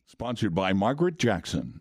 Sponsored by Margaret Jackson.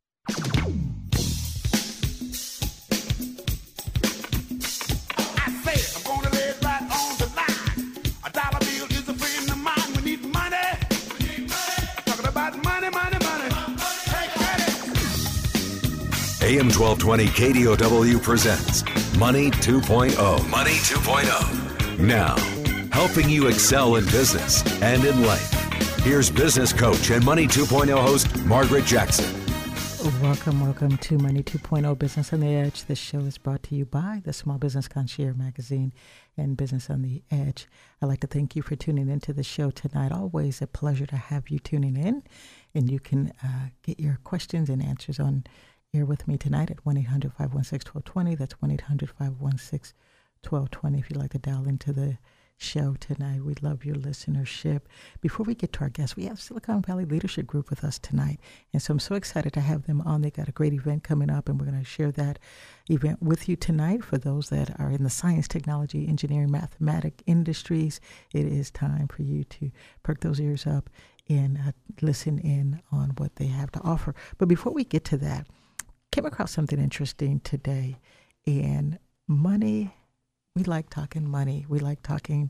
AM 1220 KDOW presents Money 2.0. Money 2.0. Now, helping you excel in business and in life. Here's business coach and Money 2.0 host, Margaret Jackson. Welcome to Money 2.0 Business on the Edge. This show is brought to you by the Small Business Concierge magazine and Business on the Edge. I'd like to thank you for tuning into the show tonight. Always a pleasure to have you tuning in. And you can get your questions and answers on here with me tonight at 1-800-516-1220. That's 1-800-516-1220 if you'd like to dial into the show tonight. We love your listenership. Before we get to our guests, we have Silicon Valley Leadership Group with us tonight. And so I'm so excited to have them on. They got a great event coming up, and we're going to share that event with you tonight. For those that are in the science, technology, engineering, mathematics industries, it is time for you to perk those ears up and listen in on what they have to offer. But before we get to that, came across something interesting today, and money. We like talking money. We like talking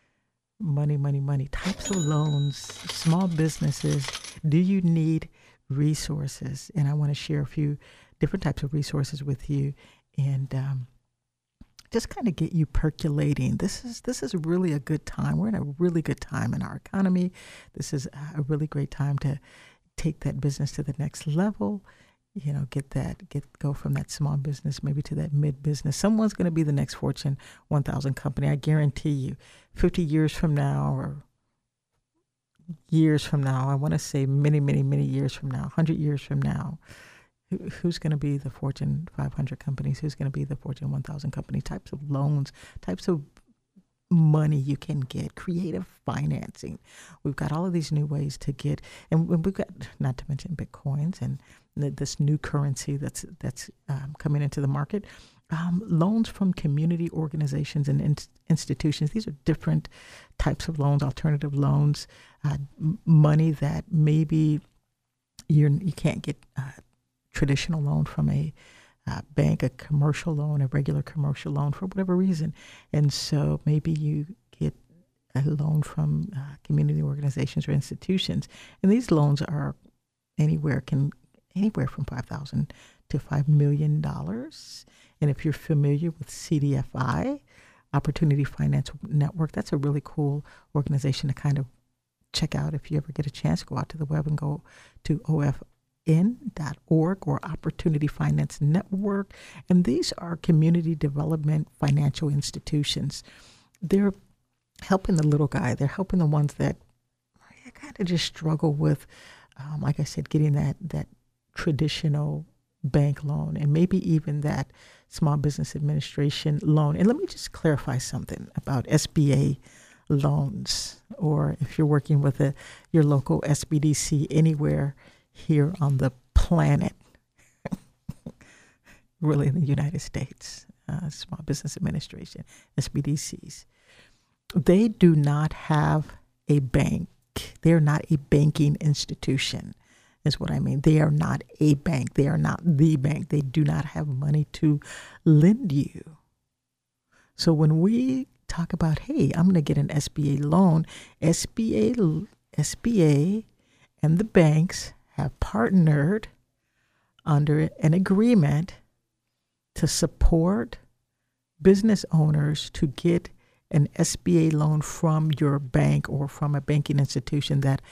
money. Types of loans, small businesses. Do you need resources? And I want to share a few different types of resources with you, and just kind of get you percolating. This is really a good time. We're in a really good time in our economy. This is a really great time to take that business to the next level. You know, go from that small business maybe to that mid business. Someone's going to be the next Fortune 1000 company. I guarantee you, 50 years from now or years from now, I want to say many years from now, 100 years from now, who's going to be the Fortune 500 companies? Who's going to be the Fortune 1000 company? Types of loans, types of money you can get, creative financing. We've got all of these new ways to get, and we've got, not to mention Bitcoins and this new currency that's coming into the market. Loans from community organizations and institutions. These are different types of loans, alternative loans, money that maybe you can't get traditional loan from a bank, a commercial loan, a regular commercial loan for whatever reason. And so maybe you get a loan from community organizations or institutions. And these loans are anywhere from $5,000 to $5 million. And if you're familiar with CDFI, Opportunity Finance Network, that's a really cool organization to kind of check out. If you ever get a chance, go out to the web and go to OFN.org or Opportunity Finance Network. And these are community development financial institutions. They're helping the little guy. They're helping the ones that kind of just struggle with, like I said, getting that traditional bank loan and maybe even that Small Business Administration loan. And let me just clarify something about SBA loans, or if you're working with your local SBDC anywhere here on the planet, really in the United States, Small Business Administration, SBDCs, they do not have a bank. They're not a banking institution, is what I mean. They are not a bank. They are not the bank. They do not have money to lend you. So when we talk about, hey, I'm going to get an SBA loan, SBA and the banks have partnered under an agreement to support business owners to get an SBA loan from your bank or from a banking institution that's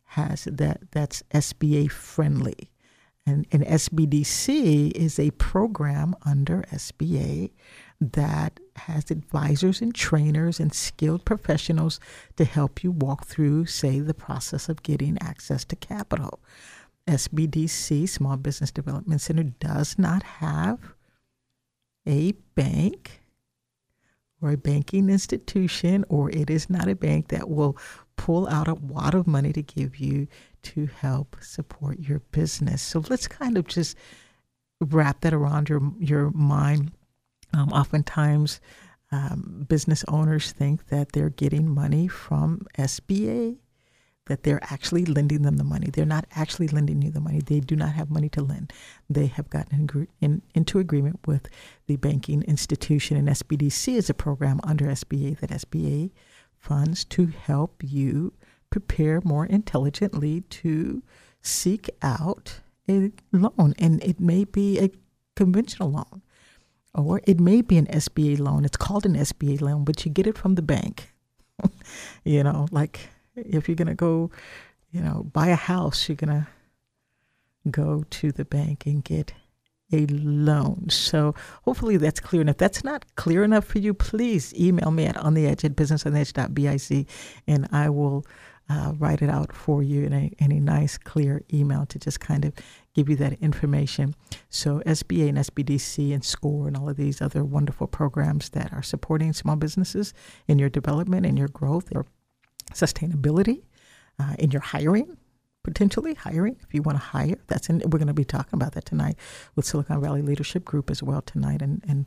SBA friendly. And an SBDC is a program under SBA that has advisors and trainers and skilled professionals to help you walk through, say, the process of getting access to capital. SBDC, Small Business Development Center, does not have a bank or a banking institution, or it is not a bank that will pull out a wad of money to give you to help support your business. So let's kind of just wrap that around your mind. Oftentimes, business owners think that they're getting money from SBA. that they're actually lending them the money. They're not actually lending you the money. They do not have money to lend. They have gotten into agreement with the banking institution, and SBDC is a program under SBA that SBA funds to help you prepare more intelligently to seek out a loan. And it may be a conventional loan, or it may be an SBA loan. It's called an SBA loan, but you get it from the bank. Like if you're going to go, buy a house, you're going to go to the bank and get a loan. So hopefully that's clear enough. If that's not clear enough for you, please email me at ontheedge@businessontheedge.biz, and I will write it out for you in a nice, clear email to just kind of give you that information. So SBA and SBDC and SCORE and all of these other wonderful programs that are supporting small businesses in your development and your growth, your sustainability, in your hiring, potentially hiring. If you want to hire, we're going to be talking about that tonight with Silicon Valley Leadership Group as well tonight, and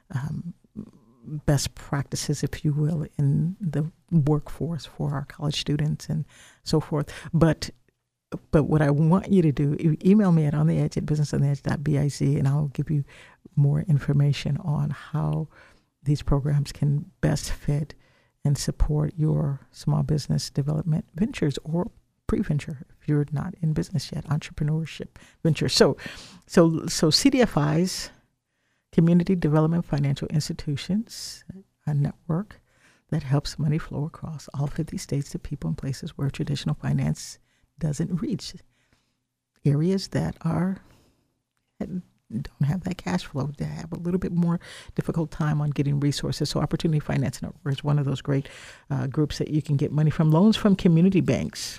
best practices, if you will, in the workforce for our college students and so forth. But what I want you to do, email me at ontheedge@businessontheedge.biz, and I'll give you more information on how these programs can best fit and support your small business development ventures or pre-venture if you're not in business yet, entrepreneurship ventures. So CDFIs, Community Development Financial Institutions, a network that helps money flow across all 50 states to people in places where traditional finance doesn't reach, areas that don't have that cash flow, that have a little bit more difficult time on getting resources. So Opportunity Finance Network is one of those great groups that you can get money from. Loans from community banks.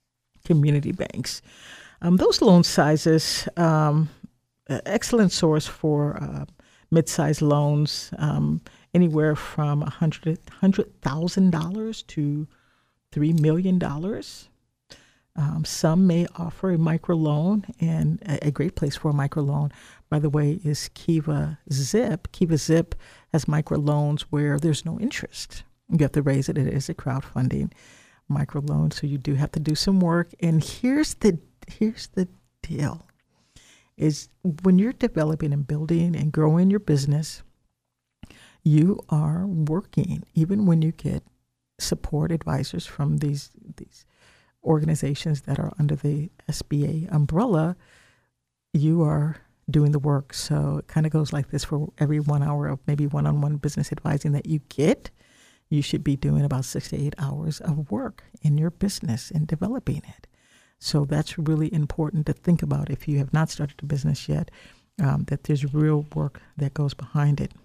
Those loan sizes, excellent source for mid-sized loans, anywhere from $100,000 to $3 million. Some may offer a microloan, and a great place for a microloan, by the way, is Kiva Zip. Kiva Zip has microloans where there's no interest. You have to raise it. It is a crowdfunding microloan, so you do have to do some work. And here's the deal: is when you're developing and building and growing your business, you are working, even when you get support advisors from these organizations that are under the SBA umbrella, you are doing the work. So it kind of goes like this: for every 1 hour of maybe one-on-one business advising that you get, you should be doing about 6 to 8 hours of work in your business and developing it. So that's really important to think about if you have not started a business yet, that there's real work that goes behind it.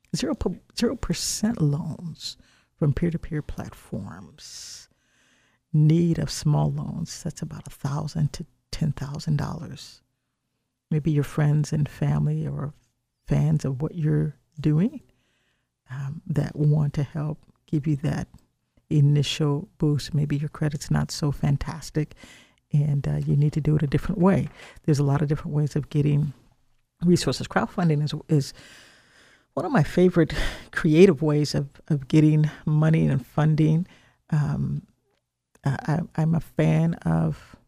0% loans from peer-to-peer platforms. Need of small loans, that's about $1,000 to $10,000. Maybe your friends and family or fans of what you're doing that want to help give you that initial boost. Maybe your credit's not so fantastic and you need to do it a different way. There's a lot of different ways of getting resources. Crowdfunding is one of my favorite creative ways of getting money and funding. I'm a fan of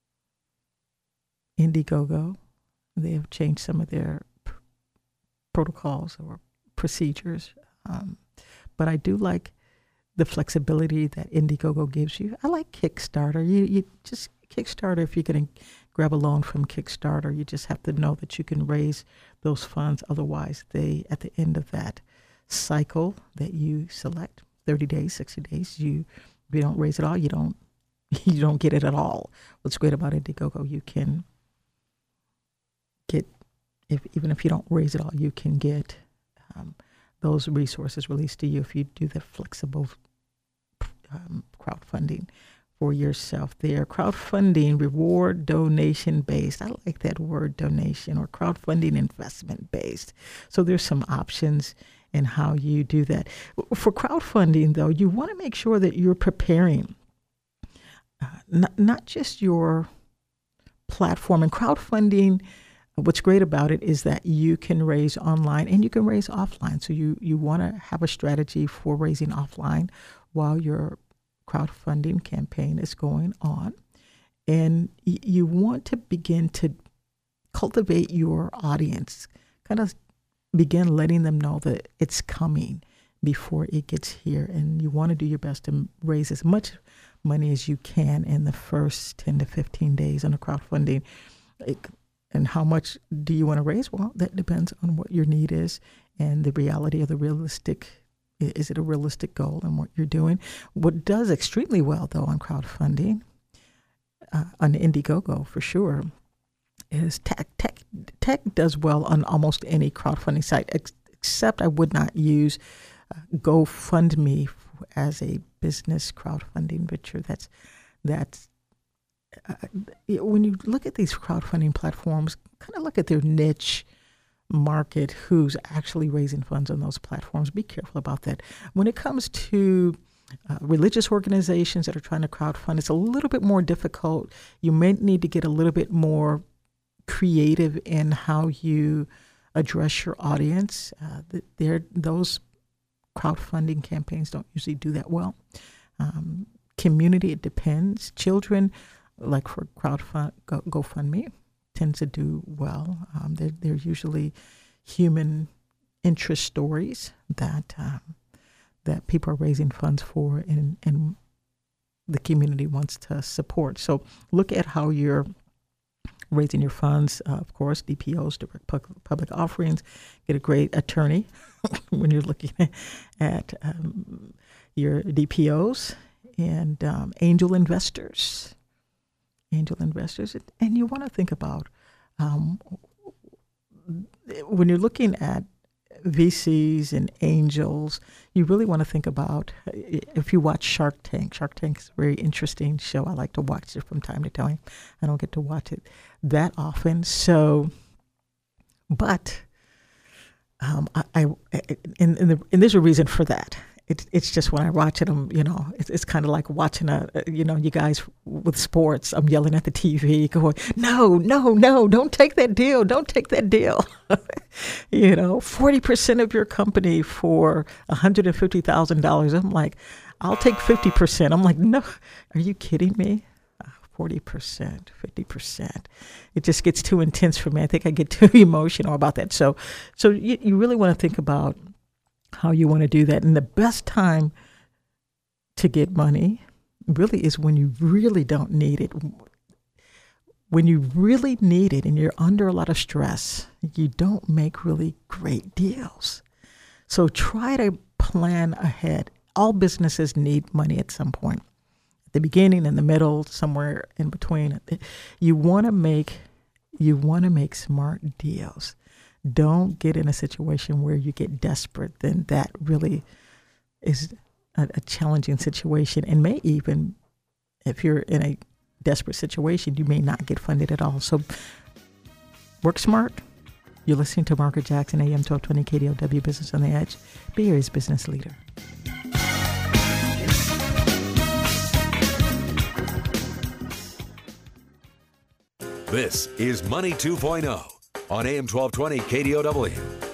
Indiegogo. They have changed some of their protocols or procedures. But I do like the flexibility that Indiegogo gives you. I like Kickstarter. You just Kickstarter, if you're going to grab a loan from Kickstarter, you just have to know that you can raise those funds. Otherwise, at the end of that cycle that you select, 30 days, 60 days, if you don't raise it all, you don't get it at all. What's great about Indiegogo, you can get, even if you don't raise it all, you can get those resources released to you if you do the flexible crowdfunding for yourself there. Crowdfunding, reward donation based. I like that word, donation, or crowdfunding investment based. So there's some options in how you do that. For crowdfunding, though, you want to make sure that you're preparing not just your platform. And crowdfunding, what's great about it is that you can raise online and you can raise offline. So you want to have a strategy for raising offline while you're crowdfunding campaign is going on, and you want to begin to cultivate your audience, kind of begin letting them know that it's coming before it gets here. And you want to do your best to raise as much money as you can in the first 10 to 15 days on a crowdfunding. And how much do you want to raise? Well, that depends on what your need is and the reality of the realistic. Is it a realistic goal and what you're doing? What does extremely well, though, on crowdfunding, on Indiegogo for sure, is tech. Tech does well on almost any crowdfunding site, except I would not use GoFundMe as a business crowdfunding venture. That's when you look at these crowdfunding platforms, kind of look at their niche market, who's actually raising funds on those platforms. Be careful about that. When it comes to religious organizations that are trying to crowdfund, it's a little bit more difficult. You may need to get a little bit more creative in how you address your audience. Those crowdfunding campaigns don't usually do that well. Community, it depends. Children, like for GoFundMe, tends to do well. They're usually human interest stories that people are raising funds for and the community wants to support. So look at how you're raising your funds. Of course, DPOs, direct public offerings. Get a great attorney when you're looking at your DPOs and angel investors. And you want to think about when you're looking at VCs and angels, you really want to think about, if you watch Shark Tank. Shark Tank is a very interesting show. I like to watch it from time to time. I don't get to watch it that often. So, but and there's a reason for that. It's just when I watch it, it's kind of like watching you guys with sports. I'm yelling at the TV, going, no, don't take that deal. 40% of your company for $150,000. I'm like, I'll take 50%. I'm like, no, are you kidding me? 40%, 50%. It just gets too intense for me. I think I get too emotional about that. So you really want to think about how you want to do that. And the best time to get money really is when you really don't need it. When you really need it and you're under a lot of stress, you don't make really great deals. So try to plan ahead. All businesses need money at some point. At the beginning, in the middle, somewhere in between. You want to make smart deals. Don't get in a situation where you get desperate. Then that really is a challenging situation, and may even, if you're in a desperate situation, you may not get funded at all. So work smart. You're listening to Margaret Jackson, AM 1220 KDOW Business on the Edge, Bay Area's business leader. This is Money 2.0 on AM 1220 KDOW.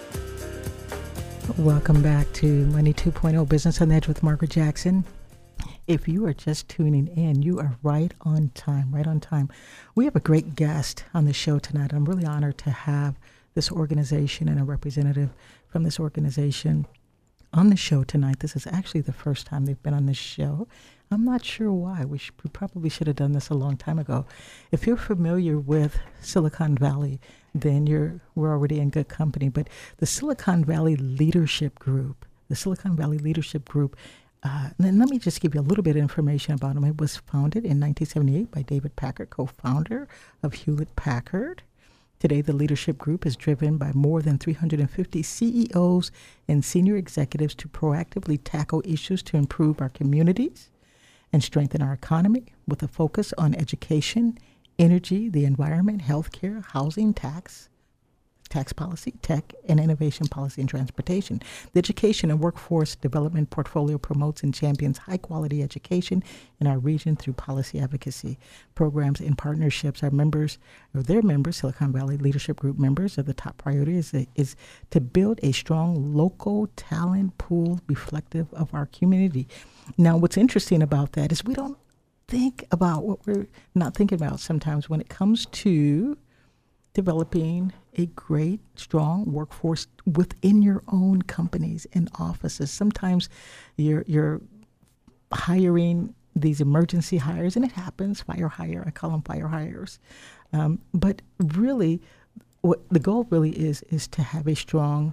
Welcome back to Money 2.0 Business on the Edge with Margaret Jackson. If you are just tuning in, you are right on time. We have a great guest on the show tonight. I'm really honored to have this organization and a representative from this organization on the show tonight. This is actually the first time they've been on this show. I'm not sure why. We probably should have done this a long time ago. If you're familiar with Silicon Valley, then we're already in good company. But the Silicon Valley Leadership Group, and let me just give you a little bit of information about them. It was founded in 1978 by David Packard, co-founder of Hewlett-Packard. Today, the leadership group is driven by more than 350 CEOs and senior executives to proactively tackle issues to improve our communities and strengthen our economy with a focus on education, energy, the environment, healthcare, housing, tax. tax policy, tech, and innovation policy and transportation. The Education and Workforce Development Portfolio promotes and champions high-quality education in our region through policy advocacy programs and partnerships. Our members, or their members, Silicon Valley Leadership Group members, are the top priority is to build a strong local talent pool reflective of our community. Now, what's interesting about that is we don't think about what we're not thinking about sometimes when it comes to developing a great, strong workforce within your own companies and offices. Sometimes you're hiring these emergency hires, and it happens, fire hire. I call them fire hires. But really, what the goal really is to have a strong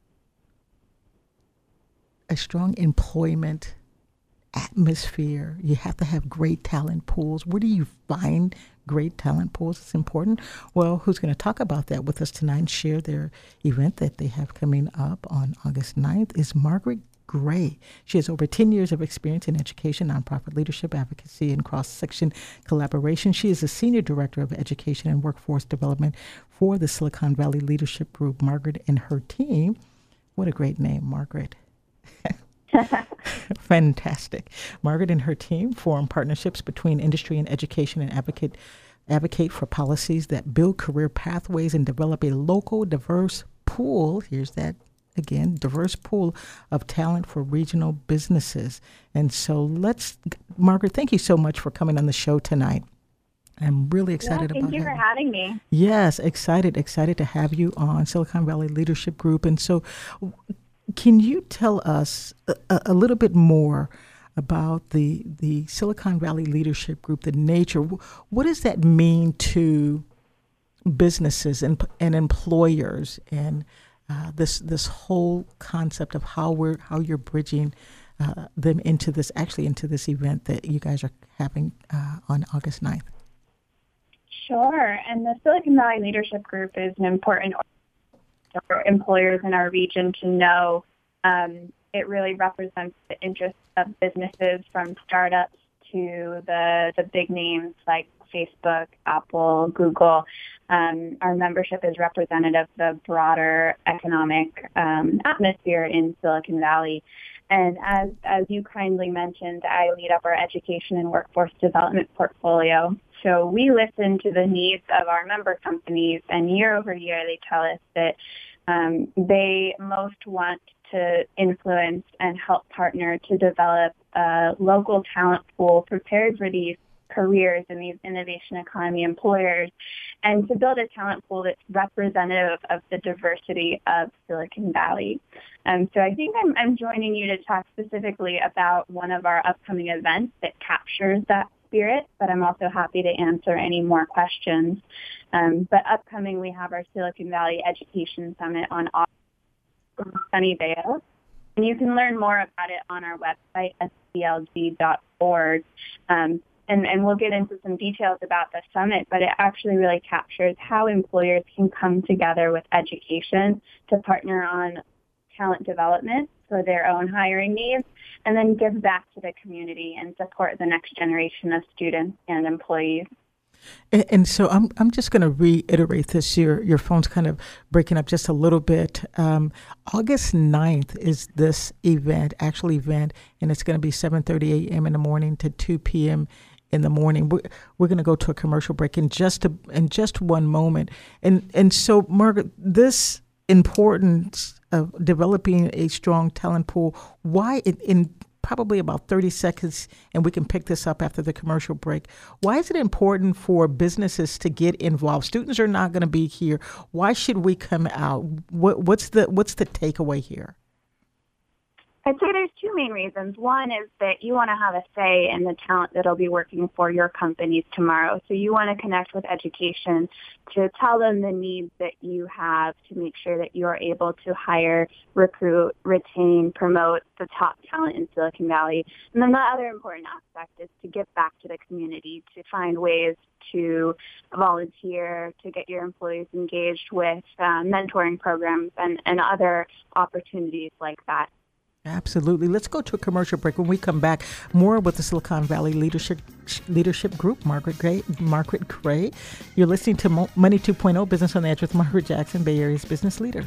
employment atmosphere. You have to have great talent pools. Where do you find great talent pools? It's important. Well, who's going to talk about that with us tonight and share their event that they have coming up on August 9th is Margaret Gray. She has over 10 years of experience in education, nonprofit leadership, advocacy, and cross-section collaboration. She is the Senior Director of Education and Workforce Development for the Silicon Valley Leadership Group. Margaret and her team, what a great name, Margaret. Fantastic. Margaret and her team form partnerships between industry and education and advocate for policies that build career pathways and develop a local diverse pool. Here's that again, diverse pool of talent for regional businesses. And so Margaret, thank you so much for coming on the show tonight. I'm really excited about it. Thank you for having me. Yes, excited to have you on Silicon Valley Leadership Group. And so can you tell us a little bit more about the Silicon Valley Leadership Group, the nature? What does that mean to businesses and employers, and this whole concept of how you're bridging them into this event that you guys are having on August 9th? Sure. And the Silicon Valley Leadership Group is an important for employers in our region to know. It really represents the interests of businesses from startups to the big names like Facebook, Apple, Google. Our membership is representative of the broader economic atmosphere in Silicon Valley. And as you kindly mentioned, I lead up our education and workforce development portfolio. So we listen to the needs of our member companies, and year over year they tell us that they most want to influence and help partner to develop a local talent pool prepared for these careers in these innovation economy employers, and to build a talent pool that's representative of the diversity of Silicon Valley. So I think I'm joining you to talk specifically about one of our upcoming events that captures that spirit, but I'm also happy to answer any more questions. But upcoming, we have our Silicon Valley Education Summit on August in Sunnyvale. And you can learn more about it on our website, sclg.org. And we'll get into some details about the summit, but it actually really captures how employers can come together with education to partner on talent development for their own hiring needs, and then give back to the community and support the next generation of students and employees. And so I'm just going to reiterate this. Your phone's kind of breaking up just a little bit. August 9th is this event, and it's going to be 7:30 a.m. in the morning to 2 p.m. in the morning. We're going to go to a commercial break in just one moment. And so, Margaret, this importance of developing a strong talent pool, why in probably about 30 seconds, and we can pick this up after the commercial break. Why is it important for businesses to get involved? Students are not going to be here. Why should we come out? What's the takeaway here? I'd say there's two main reasons. One is that you want to have a say in the talent that'll be working for your companies tomorrow. So you want to connect with education to tell them the needs that you have to make sure that you're able to hire, recruit, retain, promote the top talent in Silicon Valley. And then the other important aspect is to give back to the community, to find ways to volunteer, to get your employees engaged with mentoring programs and other opportunities like that. Absolutely. Let's go to a commercial break. When we come back, more with the Silicon Valley Leadership Group, Margaret Gray. You're listening to Money 2.0, Business on the Edge with Margaret Jackson, Bay Area's business leader.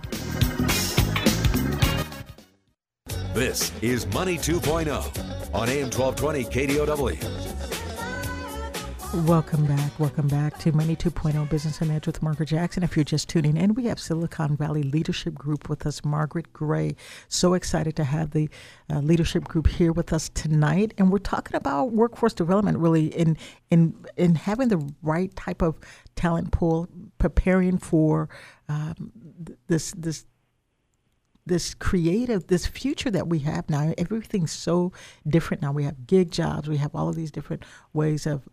This is Money 2.0 on AM 1220 KDOW. Welcome back to Money 2.0 Business on Edge with Margaret Jackson. If you're just tuning in, we have Silicon Valley Leadership Group with us, Margaret Gray. So excited to have the leadership group here with us tonight. And we're talking about workforce development, really, in having the right type of talent pool, preparing for this future that we have now. Everything's so different now. We have gig jobs. We have all of these different ways of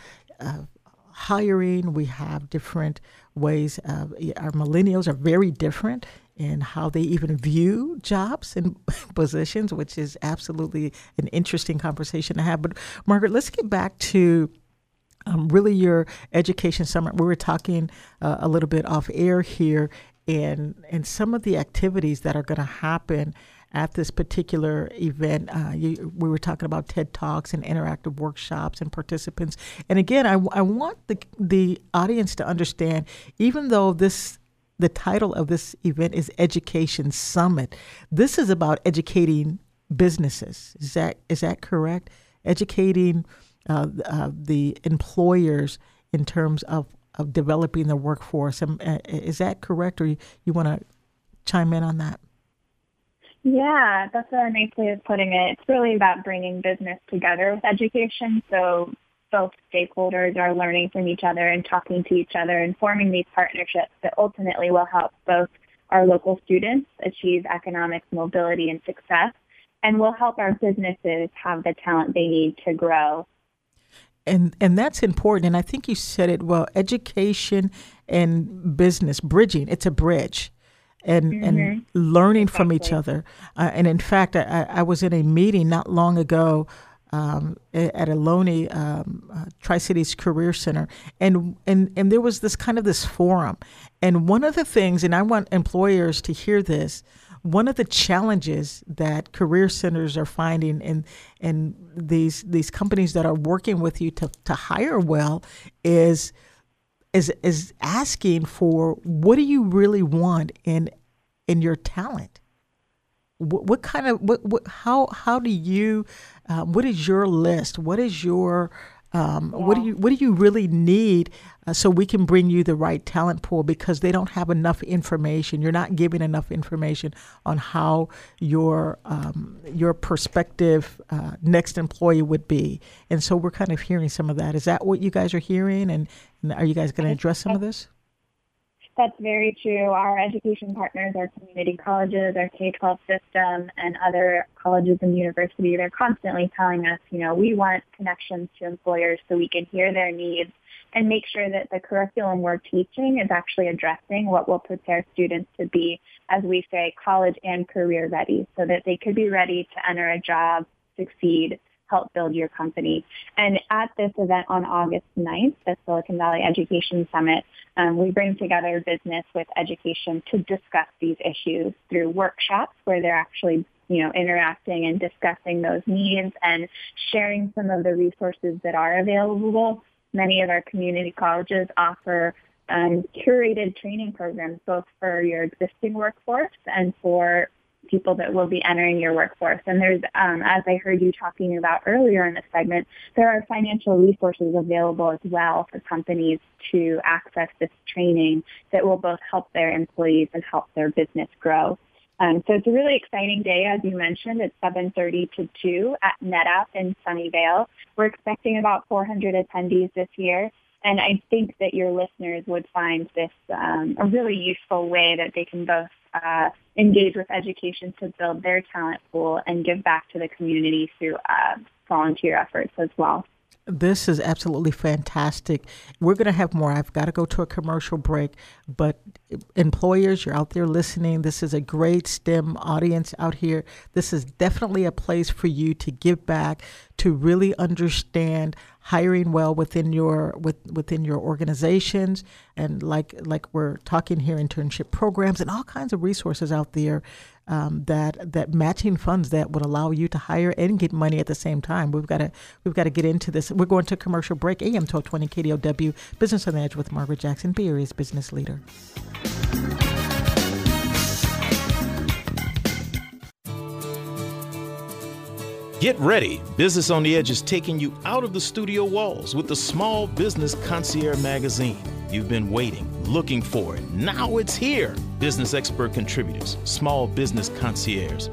hiring. We have different ways of, our millennials are very different in how they even view jobs and positions, which is absolutely an interesting conversation to have. But Margaret, let's get back to really your education summit. We were talking a little bit off air here, and some of the activities that are going to happen at this particular event. We were talking about TED Talks and interactive workshops and participants. And again, I want the audience to understand, even though the title of this event is Education Summit, this is about educating businesses. Is that correct? Educating the employers in terms of developing the workforce. Is that correct, or you want to chime in on that? Yeah, that's a nice way of putting it. It's really about bringing business together with education. So both stakeholders are learning from each other and talking to each other and forming these partnerships that ultimately will help both our local students achieve economic mobility and success, and will help our businesses have the talent they need to grow. And that's important. And I think you said it well, education and business, bridging, it's a bridge. And learning from each other. And in fact, I was in a meeting not long ago at Ohlone Tri-Cities Career Center, and there was this forum. And one of the things, and I want employers to hear this, one of the challenges that career centers are finding in these companies that are working with you to hire well is asking for, what do you really want in your talent? How do you what is your list? What is your what do you really need so we can bring you the right talent pool, because they don't have enough information. You're not giving enough information on how your prospective next employee would be. And so we're kind of hearing some of that. Is that what you guys are hearing? And are you guys going to address some of this? That's very true. Our education partners, our community colleges, our K-12 system, and other colleges and universities, they're constantly telling us, we want connections to employers so we can hear their needs and make sure that the curriculum we're teaching is actually addressing what will prepare students to be, as we say, college and career ready, so that they could be ready to enter a job, succeed, help build your company. And at this event on August 9th, the Silicon Valley Education Summit, we bring together business with education to discuss these issues through workshops where they're actually, interacting and discussing those needs and sharing some of the resources that are available. Many of our community colleges offer curated training programs, both for your existing workforce and for people that will be entering your workforce. And there's, as I heard you talking about earlier in the segment, there are financial resources available as well for companies to access this training that will both help their employees and help their business grow. So it's a really exciting day, as you mentioned. It's 7:30 to 2 at NetApp in Sunnyvale. We're expecting about 400 attendees this year. And I think that your listeners would find this a really useful way that they can both engage with education to build their talent pool and give back to the community through volunteer efforts as well. This is absolutely fantastic. We're going to have more. I've got to go to a commercial break, but employers, you're out there listening. This is a great STEM audience out here. This is definitely a place for you to give back, to really understand hiring well within your within your organizations, and like we're talking here, internship programs and all kinds of resources out there, that matching funds that would allow you to hire and get money at the same time. We've got to get into this. We're going to commercial break. AM 1220 KDOW, Business on the Edge with Margaret Jackson, Bay Area's business leader. Get ready. Business on the Edge is taking you out of the studio walls with the Small Business Concierge magazine. You've been waiting, looking for it. Now it's here. Business expert contributors, Small Business Concierge,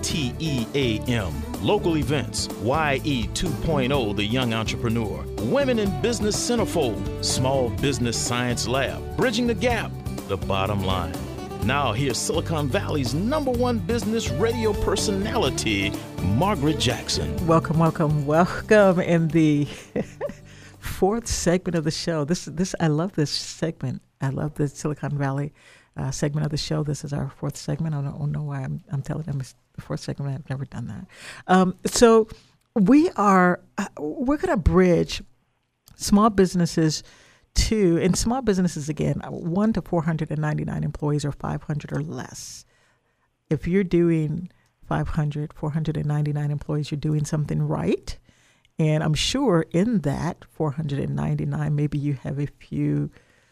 STEAM, local events, YE 2.0, the young entrepreneur, Women in Business Centerfold, Small Business Science Lab, Bridging the Gap, the bottom line. Now here's Silicon Valley's #1 business radio personality, Margaret Jackson. Welcome in the fourth segment of the show. This I love this segment. I love the Silicon Valley segment of the show. This is our fourth segment. I don't know why I'm telling them it's the fourth segment. I've never done that. So we're going to bridge small businesses and small businesses, again, 1 to 499 employees or 500 or less. If you're doing 500, 499 employees, you're doing something right. And I'm sure in that 499, maybe you have a few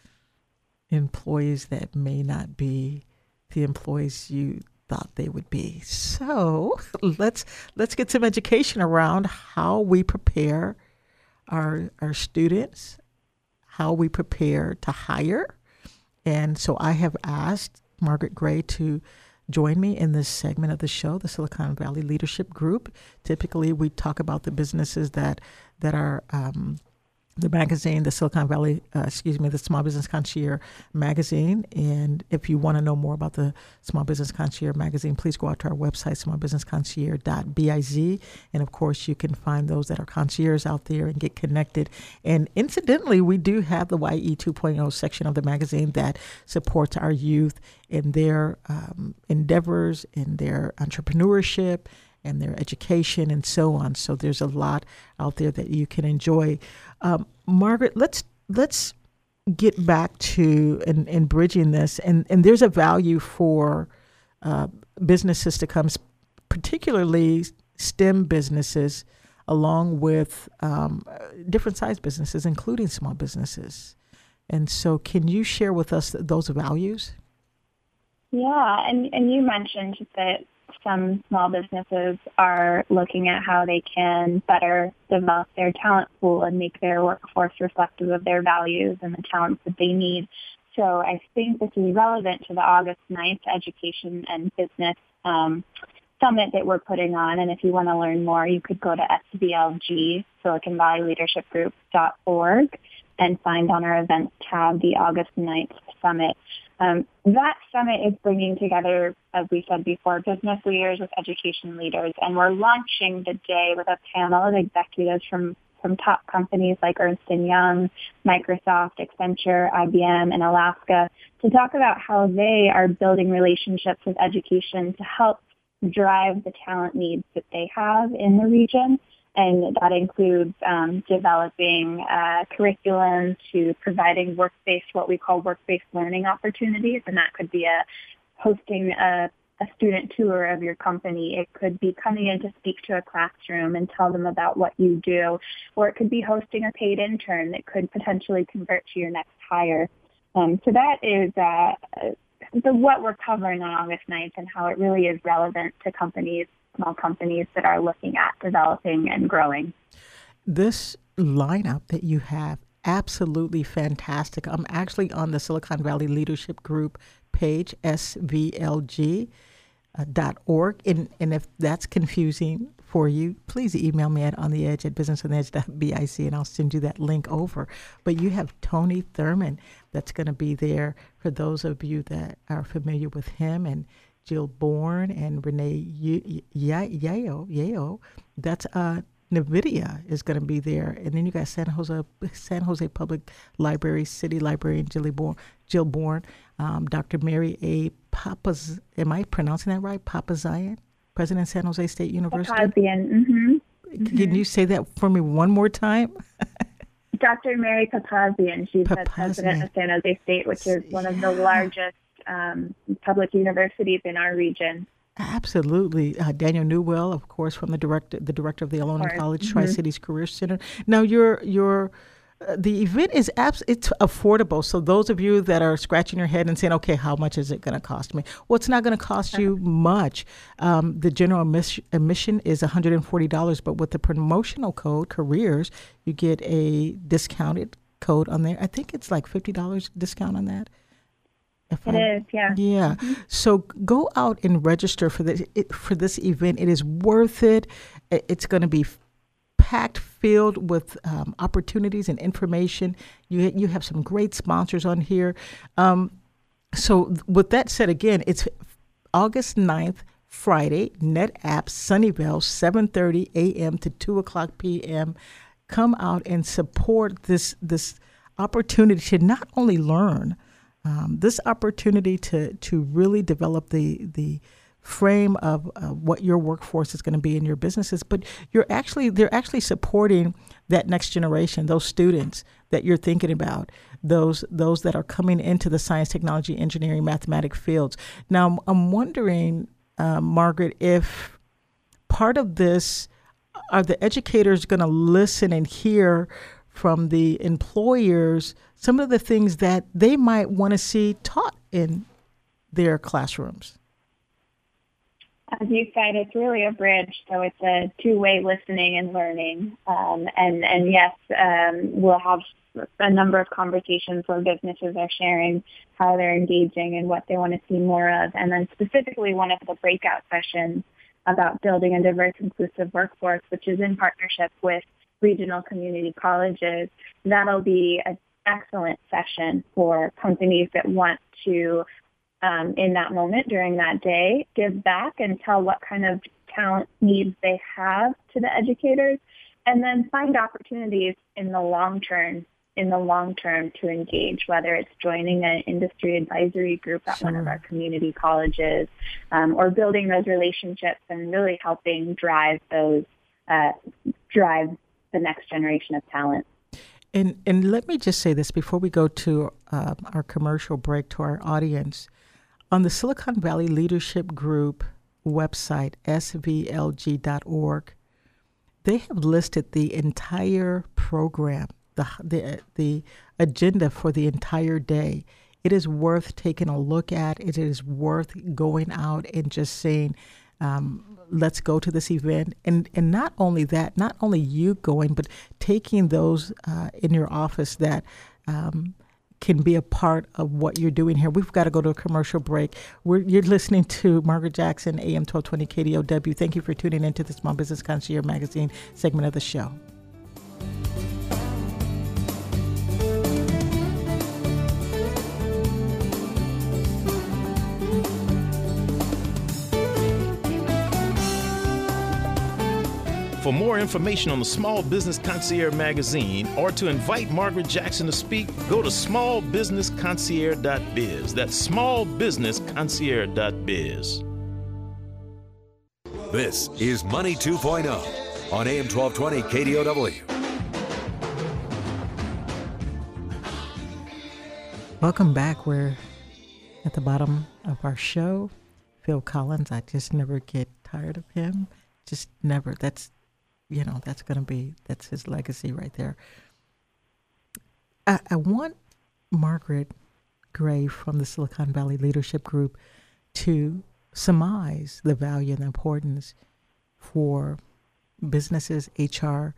employees that may not be the employees you thought they would be. So let's get some education around how we prepare our students, how we prepare to hire. And so I have asked Margaret Gray to join me in this segment of the show, the Silicon Valley Leadership Group. Typically, we talk about the businesses that are the magazine, the Silicon Valley, the Small Business Concierge magazine. And if you want to know more about the Small Business Concierge magazine, please go out to our website, smallbusinessconcierge.biz. And of course, you can find those that are concierges out there and get connected. And incidentally, we do have the YE 2.0 section of the magazine that supports our youth in their endeavors, in their entrepreneurship, and their education and so on. So there's a lot out there that you can enjoy. Margaret, let's get back to and bridging this. And there's a value for businesses to come, particularly STEM businesses, along with different size businesses, including small businesses. And so can you share with us those values? Yeah, and you mentioned that some small businesses are looking at how they can better develop their talent pool and make their workforce reflective of their values and the talents that they need. So I think this is relevant to the August 9th Education and Business Summit that we're putting on. And if you want to learn more, you could go to SVLG, Silicon Valley Leadership Group.org, and find on our events tab the August 9th Summit. That summit is bringing together, as we said before, business leaders with education leaders, and we're launching the day with a panel of executives from top companies like Ernst & Young, Microsoft, Accenture, IBM, and Alaska to talk about how they are building relationships with education to help drive the talent needs that they have in the region. And that includes developing curriculum to providing what we call work-based learning opportunities. And that could be hosting a student tour of your company. It could be coming in to speak to a classroom and tell them about what you do. Or it could be hosting a paid intern that could potentially convert to your next hire. So that is what we're covering on August 9th and how it really is relevant to small companies that are looking at developing and growing. This lineup that you have, absolutely fantastic. I'm actually on the Silicon Valley Leadership Group page, svlg.org. And if that's confusing for you, please email me at ontheedge@businessontheedge.biz, and I'll send you that link over. But you have Tony Thurman that's going to be there for those of you that are familiar with him, and Jill Bourne and Renee Yao. That's NVIDIA is going to be there. And then you got San Jose Public Library City Librarian Jill Bourne, Dr. Mary A. Papazian, am I pronouncing that right? Papazian, President of San Jose State University. Papazian, Can you say that for me one more time? Dr. Mary Papazian. She's the president of San Jose State, which is one of the largest public universities in our region. Absolutely. Daniel Newell, of course, from the director of the Ohlone College Tri-Cities Career Center. Now, the event is it's affordable. So those of you that are scratching your head and saying, okay, how much is it going to cost me? Well, it's not going to cost you much. The general admission is $140, but with the promotional code, careers, you get a discounted code on there. I think it's like $50 discount on that. It is, yeah. Yeah. Mm-hmm. So go out and register for this event. It is worth it. It's going to be packed, filled with opportunities and information. You have some great sponsors on here. So with that said, again, it's August 9th, Friday, NetApp, Sunnyvale, 7:30 a.m. to 2 o'clock p.m. Come out and support this opportunity to not only learn, this opportunity to really develop the frame of what your workforce is going to be in your businesses, but they're actually supporting that next generation, those students that you're thinking about, those that are coming into the science, technology, engineering, mathematics fields. Now, I'm wondering, Margaret, if part of this, are the educators going to listen and hear from the employers some of the things that they might want to see taught in their classrooms? As you said, it's really a bridge, so it's a two-way listening and learning. And yes, we'll have a number of conversations where businesses are sharing how they're engaging and what they want to see more of. And then specifically one of the breakout sessions about building a diverse, inclusive workforce, which is in partnership with regional community colleges. That'll be an excellent session for companies that want to, in that moment during that day, give back and tell what kind of talent needs they have to the educators, and then find opportunities in the long term to engage, whether it's joining an industry advisory group at one of our community colleges, or building those relationships and really helping drive the next generation of talent. And let me just say this before we go to our commercial break to our audience. On the Silicon Valley Leadership Group website, svlg.org, they have listed the entire program, the agenda for the entire day. It is worth taking a look at. It is worth going out and just saying, let's go to this event. And not only that, not only you going, but taking those in your office that can be a part of what you're doing here. We've got to go to a commercial break. You're listening to Margaret Jackson, AM 1220 KDOW. Thank you for tuning into the Small Business Concierge Magazine segment of the show. For more information on the Small Business Concierge magazine or to invite Margaret Jackson to speak, go to smallbusinessconcierge.biz. That's smallbusinessconcierge.biz. This is Money 2.0 on AM 1220 KDOW. Welcome back. We're at the bottom of our show. Phil Collins, I just never get tired of him. Just never. That's his legacy right there. I want Margaret Gray from the Silicon Valley Leadership Group to surmise the value and the importance for businesses, HR,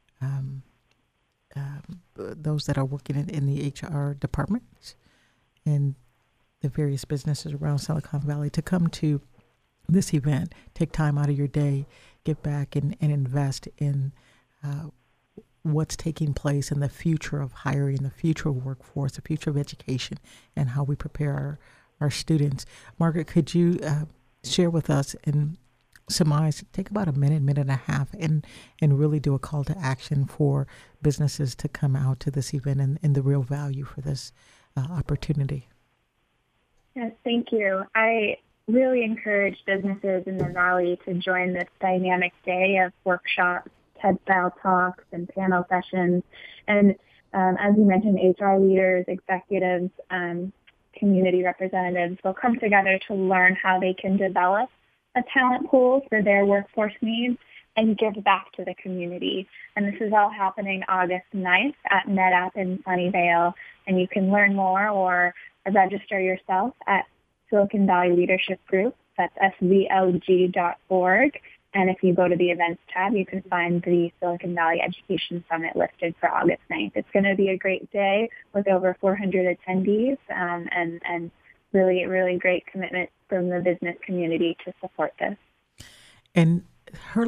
those that are working in the HR departments and the various businesses around Silicon Valley to come to this event, take time out of your day, get back and invest in what's taking place in the future of hiring, the future of workforce, the future of education, and how we prepare our students. Margaret, could you share with us and surmise, take about a minute and a half, and really do a call to action for businesses to come out to this event and the real value for this opportunity? Yes, thank you. I really encourage businesses in the Valley to join this dynamic day of workshops TED-style talks and panel sessions. And as you mentioned, HR leaders, executives, community representatives will come together to learn how they can develop a talent pool for their workforce needs and give back to the community. And this is all happening August 9th at NetApp in Sunnyvale. And you can learn more or register yourself at Silicon Valley Leadership Group. That's svlg.org. And if you go to the events tab, you can find the Silicon Valley Education Summit listed for August 9th. It's going to be a great day with over 400 attendees and really, really great commitment from the business community to support this. And her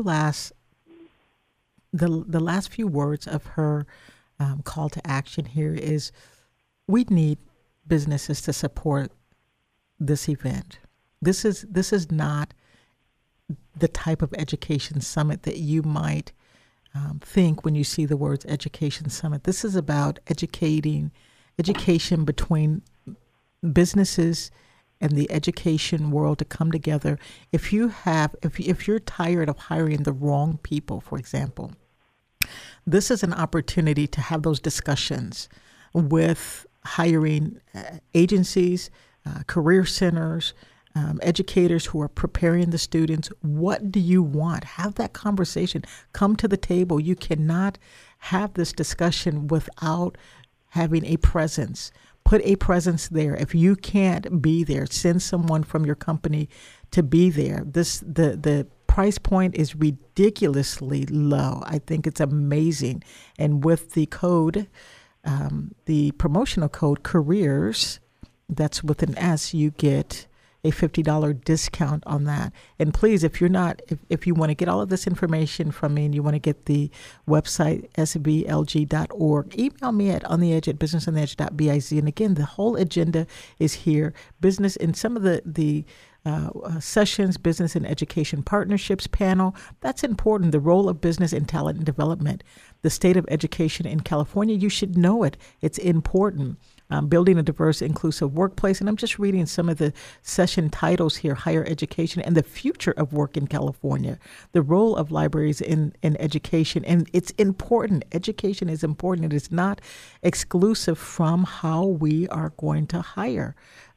the last few words of her call to action here is, we need businesses to support this event. This is not the type of education summit that you might think when you see the words education summit. This is about education between businesses and the education world to come together. If you're tired of hiring the wrong people, for example, this is an opportunity to have those discussions with hiring agencies, career centers, educators who are preparing the students. What do you want? Have that conversation. Come to the table. You cannot have this discussion without having a presence. Put a presence there. If you can't be there, send someone from your company to be there. The price point is ridiculously low. I think it's amazing. And with the code, the promotional code CAREERS, that's with an S, you get a $50 discount on that. And please, if you want to get all of this information from me and you want to get the website, svlg.org, email me at ontheedge@businessontheedge.biz. And again, the whole agenda is here. Business in some of the sessions, business and education partnerships panel. That's important. The role of business in talent and development. The state of education in California, you should know it. It's important. Building a diverse, inclusive workplace. And I'm just reading some of the session titles here: higher education and the future of work in California, the role of libraries in education. And it's important. Education is important. It is not exclusive from how we are going to hire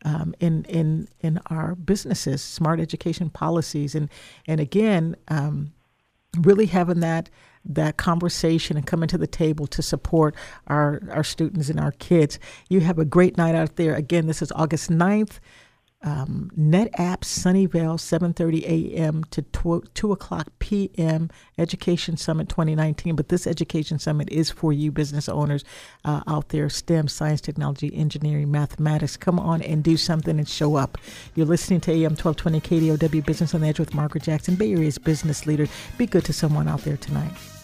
in our businesses, smart education policies. And again, really having that conversation and coming to the table to support our students and our kids. You have a great night out there. Again, this is August 9th, NetApp Sunnyvale, 7:30 a.m. to 2 o'clock p.m., Education Summit 2019. But this Education Summit is for you business owners out there, STEM, science, technology, engineering, mathematics. Come on and do something and show up. You're listening to AM 1220 KDOW Business on the Edge with Margaret Jackson, Bay Area's business leader. Be good to someone out there tonight.